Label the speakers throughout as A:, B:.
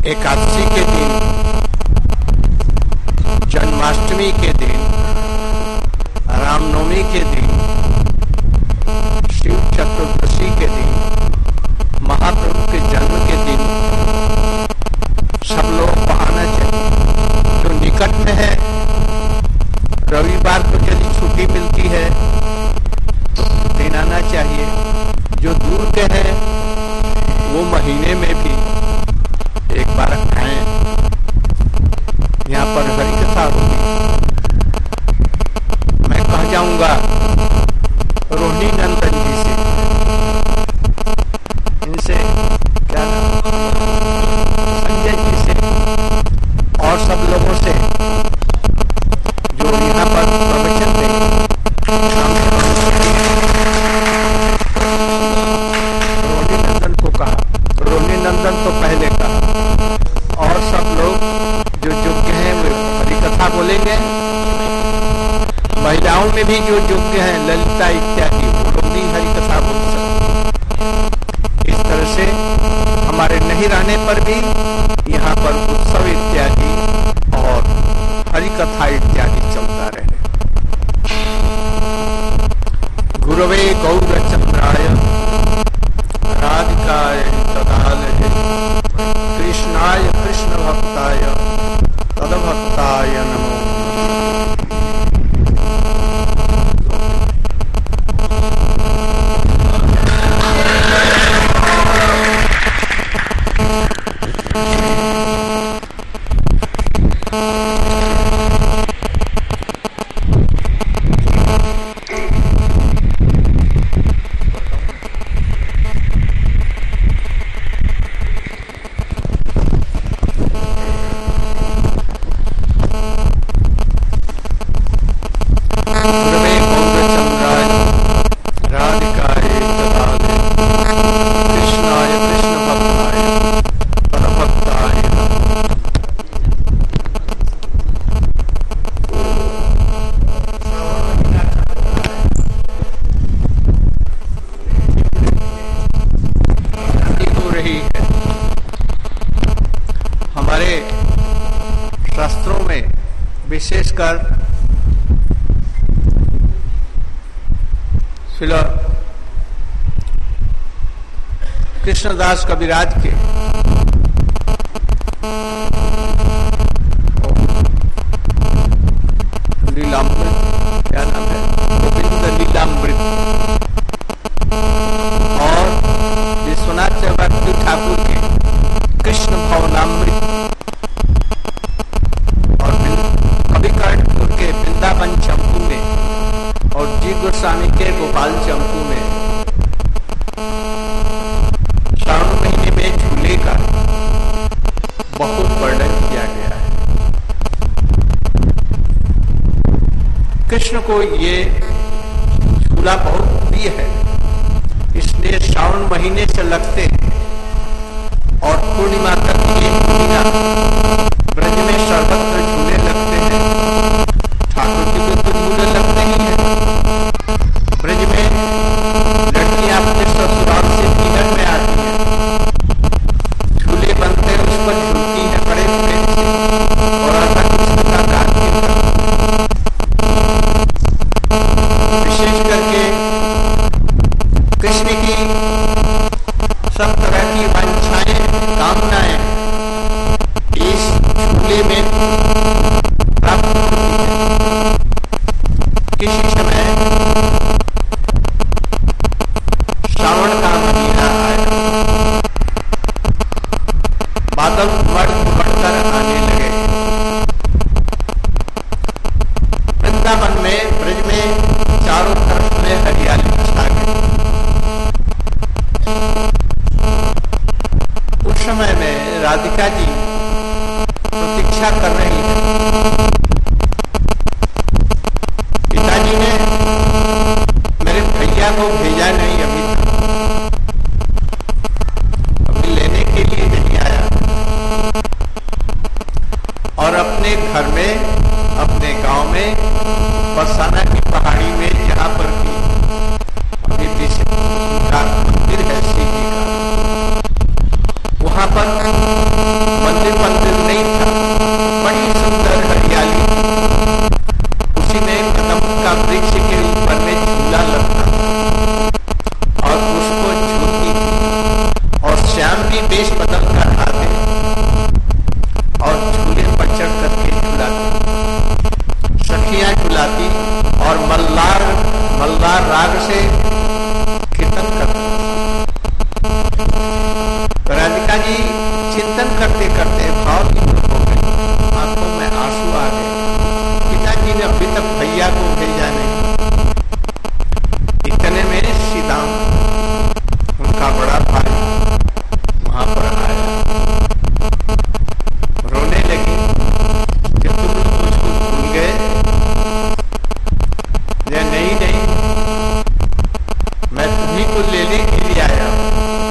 A: एकादशी के दिन, जन्माष्टमी के दिन, रामनवमी के दिन, शिव चतुर्दशी के दिन, महाप्रभु के जन्म के दिन सब लोग को आना चाहिए। जो निकट में है, रविवार को यदि छुट्टी मिलती है तो दिन आना चाहिए। जो दूर के हैं वो महीने में भी एक बार आए। यहाँ पर हरि कथा होगी। मैं कह जाऊंगा रोहिणी नंदन जी से, इनसे क्या संजय जी से और सब लोगों से जो यहाँ पर प्रवचन देंगे। रोहिणी नंदन को कहा, रोहिणी नंदन तो पहले कहा, और सब लोग जो योग्य हैं वे हरि कथा बोलेंगे। महिलाओं में भी जो योग्य हैं, ललिता इत्यादि, वो लोग भी हरि कथा बोल सकते। इस तरह से हमारे नहीं रहने पर भी यहाँ पर उत्सव इत्यादि और हरि कथा इत्यादि चलता रहे। गुरवे गौरचंद्राय राधिकाय तदालये कृष्णाय कृष्ण भक्ताय तदभक्ताय नमो। शास्त्रों में विशेषकर कृष्णदास कविराज के लीलामृत, क्या नाम है, गोविंद लीलामृत, और विश्वनाथ चक्रवर्ती ठाकुर के कृष्ण भवनामृत, और कवि कर्णपुर के वृंदावन चंपू में, और जी गोस्वामी के गोपाल चंपू में श्रावण महीने में झूले का बहुत वर्णन किया गया है। कृष्ण को ये झूला बहुत प्रिय है, इसलिए श्रावण महीने से लगते और पूर्णिमा तक ये महीना ब्रज में सर्वत्र झूले लगते हैं। ठाकुर जी के तो झूले लगते ही हैं। ब्रज में लड़कियां अपने ससुराल से किरण में आती हैं, झूले बनते हैं, उस पर झूलती हैं बड़े प्रेम से, और राधा कृष्ण का गान विशेष करके कृष्ण की सब तरह की वांछाएं, कामनाएं इस झूले में प्राप्त होती है। किसी समय श्रावण का महीना आया, बादल बढ़कर आने लगे। वृंदावन में, ब्रज में चारों तरफ में हरियाली छा गई। उस समय में राधिका जी प्रतीक्षा कर रही है। पिताजी ने मेरे भैया को भेजा नहीं, अभी लेने के लिए नहीं आया, और अपने घर में, अपने गांव में, बरसाना की पहाड़ी में, जहां पर भी अभी मंदिर है शिव जी का, वहां पर भी वेश बदल कर आते और झूले पर चढ़ करके झुलाते। सखियां झुलाती और मल्लार राग से कीर्तन करते। तो राधिका जी चिंतन करते करते भाव विभोर हो गए, आंखों में आंसू आ गए। पिताजी ने अभी तक भैया को भेजा नहीं। इतने में सीताम उनका बड़ा भाई वहां पर आया, रोने लगी कि तुम लोग मुझको भूल गए। नहीं नहीं, मैं तुम्ही को लेने के लिए आया हूं,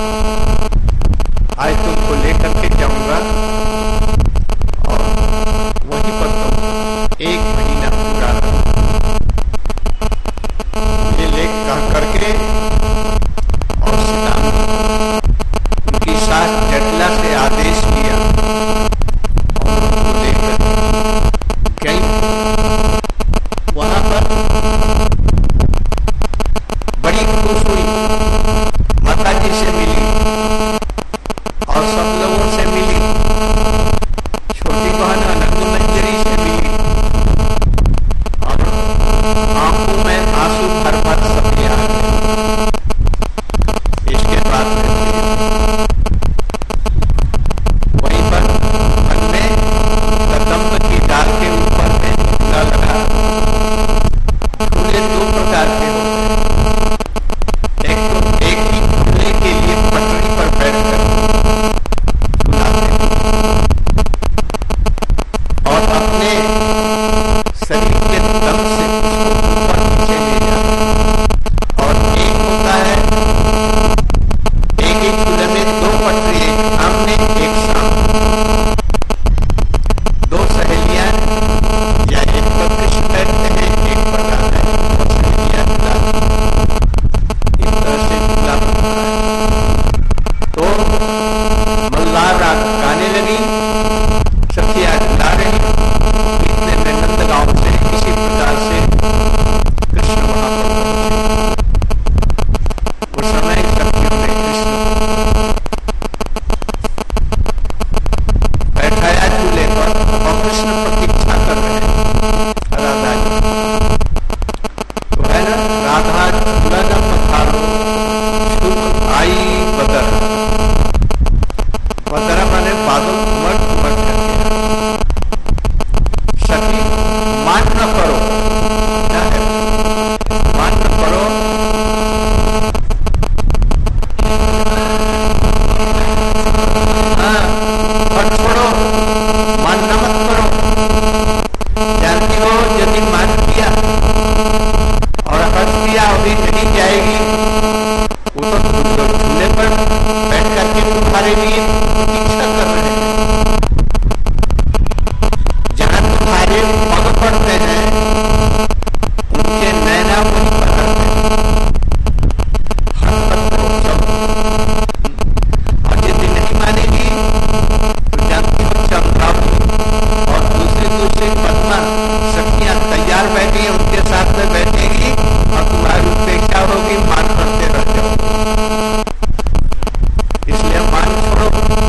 A: आज तुमको लेकर के जाऊंगा और वहीं पर तुम 1 महीना पूरा ये लेख कह करके और सीता उनकी सास जटला से आदेश किया और उनको लेकर गई। वहां पर बड़ी खुश हुई, माता जी से मिली और सब लोगों से मिली, छोटी बहन अनंत मंजरी से मिली और आंखों में आंसू भर भर सबके आ गए। इसके बाद वहीं पर मन में कदम्ब की डाल के ऊपर में झूला लगा। झूले 2 प्रकार के होते हैं, एक ही झूले के लिए पटरी पर बैठकर झूलाते और अपने शरीर के दम से उसको ऊपर नीचे ले जाते। और एक होता है, एक ही झूले में 2 पटरी, एक आमने एक सामने। 2 सहेलियां या एक पर कृष्ण बैठते हैं, एक पर राधा है, 2 सहेलियां झूलाती। इस तरह से झूला बनता है। तो मल्लार राग गाने लगी, सखियां झूला रही। इतने में नंदगांव से इसी प्रकार से कृष्ण वहां पर पहुंचे। उस समय सखियों ने कृष्ण बैठाया झूले पर और कृष्ण प्रतीक्षा कर रहे हैं राधा जी। तो है ना, राधा झूला न पधारो शुभ आई बदर। बदरा माने बादल उमड़ उमड़ करके। सखी मान न करो, क्या है मान न करो, हाँ और छोड़ो, मान न मत करो। जानती हो यदि मान किया और हर्ष किया अभी नहीं जाएगी, वो तो झूले पर बैठ करके तुम्हारे लिए प्रतीक्षा कर रहे हैं। जहां तुम्हारे पग पड़ते हैं उनके नैना वहीं पर करते हैं। और यदि नहीं मानेगी तो जानती हो चंद्रावली और दूसरे पद्मा सखियां तैयार बैठी, उनके साथ में बैठेगी और तुम्हारी उपेक्षा होगी, मान करते रह जाओ। इसलिए मान छोड़ो।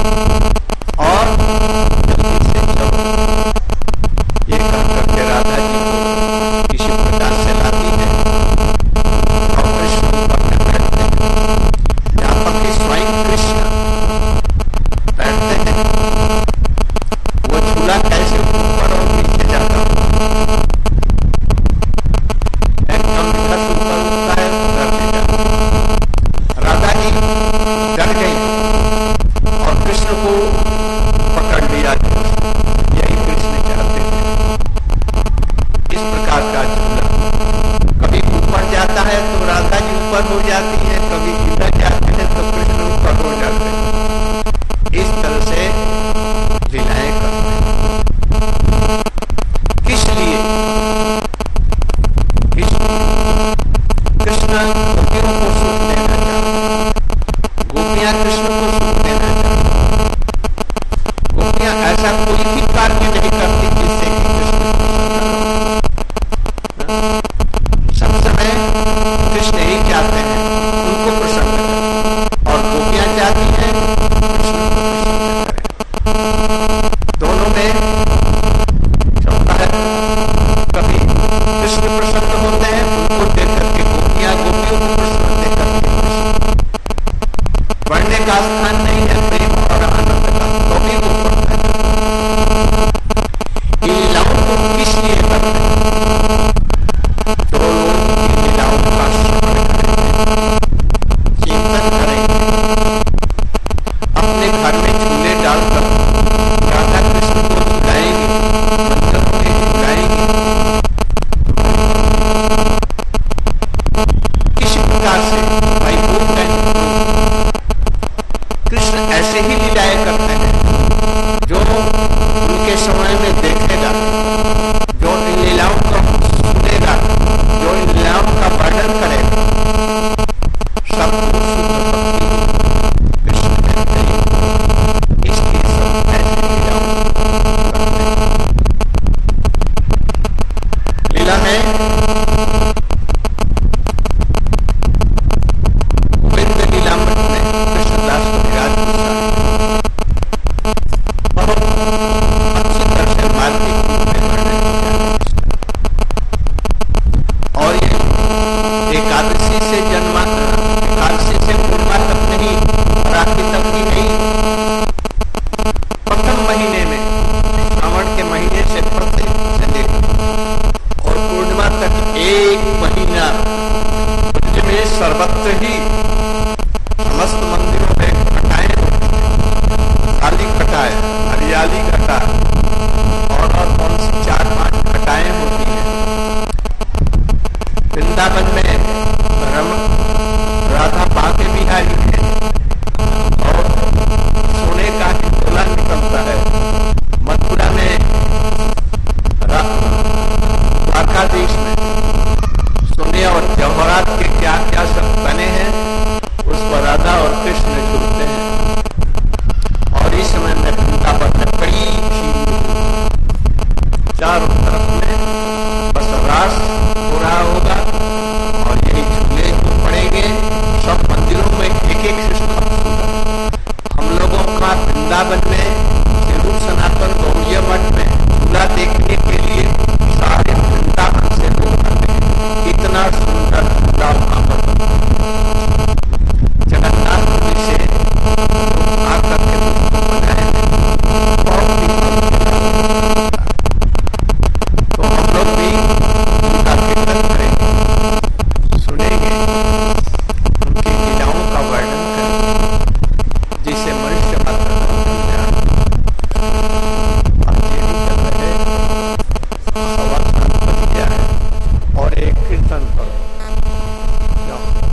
A: जाया करते हैं। जो उनके समय में देखेगा, जो इन लीलाओं को सुनेगा, जो इन लीलाओं का वर्णन करेगा, सबको शुद्ध भक्ति कृष्ण में मिलेगी। इसलिए सब ऐसी लीलाओं करते हैं। लीला में गोविंद लीलामृत में कृष्णदास कविराज बहुत अच्छी तरह से मार्मिक रूप में वर्णन किया है। और ये एकादशी से एकादशी से पूर्णिमा तक नहीं, राखी तक ही नहीं, प्रथम महीने में, श्रावण के महीने से प्रत्येक से लेकर और पूर्णिमा तक एक महीना ब्रज में सर्वत्र ही समस्त मंदिरों में घटाएं होती हैं। काली घटाएं, हरियाली घटा और कौन सी 4-5 घटाएं होती हैं। वृंदावन में राधा बांके बिहारी है और सोने का हिंडोला निकलता है। मथुरा में द्वारकाधीश में सोने और जवाहरात के क्या क्या सब बने हैं, उस पर राधा और कृष्ण झूलते हैं। और इस समय में वृंदावन में बड़ी भीड़, चारों तरफ में बस रास हो रहा होगा और यही झूले पड़ेंगे। सब मंदिरों में एक एक सिस्टम होगा। हम लोगों का वृंदावन में जरूर सनातन गौड़ीय मठ में झूला देखने के लिए सारे वृंदावन से लोग आते हैं। इतना सुंदर झूला वहां पर जगन्नाथपुरी से लोग आकर के उसको बनाए बहुत ही तो हम लोग भी उनका कीर्तन करेंगे, सुनेंगे, उनकी लीलाओं का वर्णन करेंगे, जिसे मनुष्य मात्र ज्ञान। आज ये भी चल रहे सवा 7 बज गया है और एक कीर्तन करो।